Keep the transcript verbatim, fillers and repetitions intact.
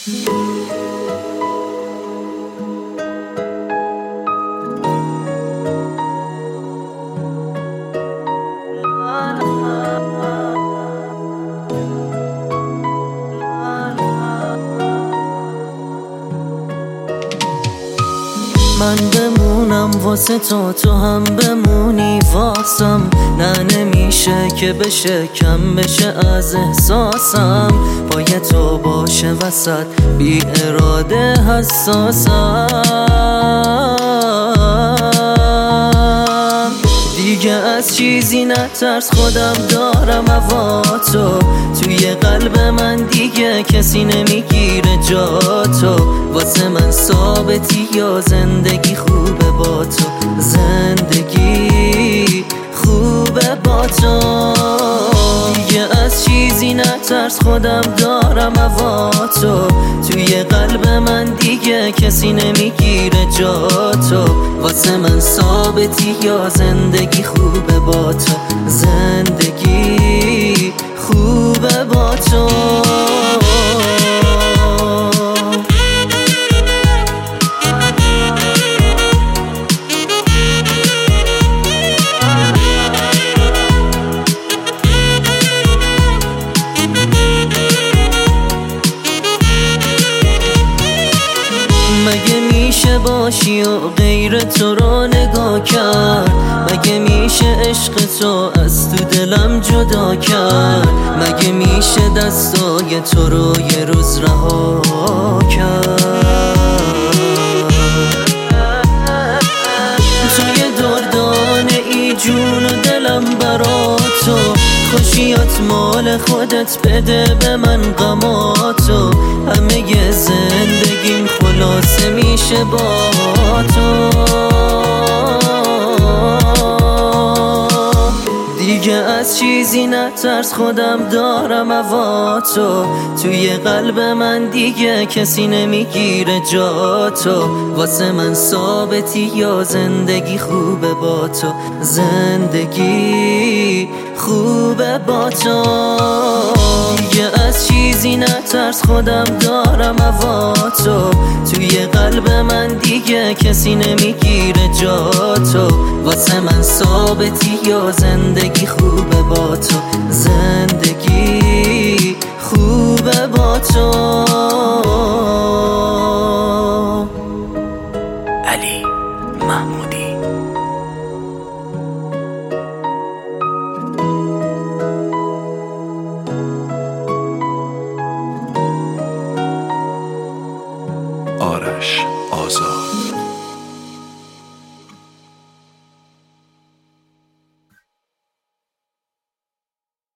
من بمونم واسه تو، تو هم بمونی واسم. نه نمیشه که بشه کم بشه از احساسم. پای تو باشه وسط بی اراده حساسم. دیگه از چیزی نترس، خودم دارم هوا تو. توی قلب من دیگه کسی نمیگیره جا تو. واسه من ثابتی یا زندگی خوبه با تو، زندگی خوبه با تو. دیگه از چیزی نترس، خودم دارم هوا تو. توی قلب من دیگه کسی نمیگیره جا تو. واسه من ثابتی یا زندگی خوبه با تو، زندگی خوبه با تو. مگه میشه باشی و غیر تو رو نگاه کرد؟ مگه میشه عشق تو از تو دلم جدا کرد؟ مگه میشه دستای تو رو یه روز رها کرد؟ توی دردانه ای جون و دلم برا تو. خوشیات مال خودت، بده به من غماتو. همه زندگیم خلاصه میشه با تو. دیگه از چیزی نترس، خودم دارم هوا تو. توی قلب من دیگه کسی نمیگیره جا تو. واسه من ثابتی یا زندگی خوبه با تو، زندگی خوبه با تو. دیگه از چیزی نترس، خودم دارم هوا تو. توی قلب من دیگه کسی نمیگیره جا تو. واسه من ثابتی یا زندگی خوبه با تو، زندگی خوبه با تو. علی محمودی. آرش آزاد.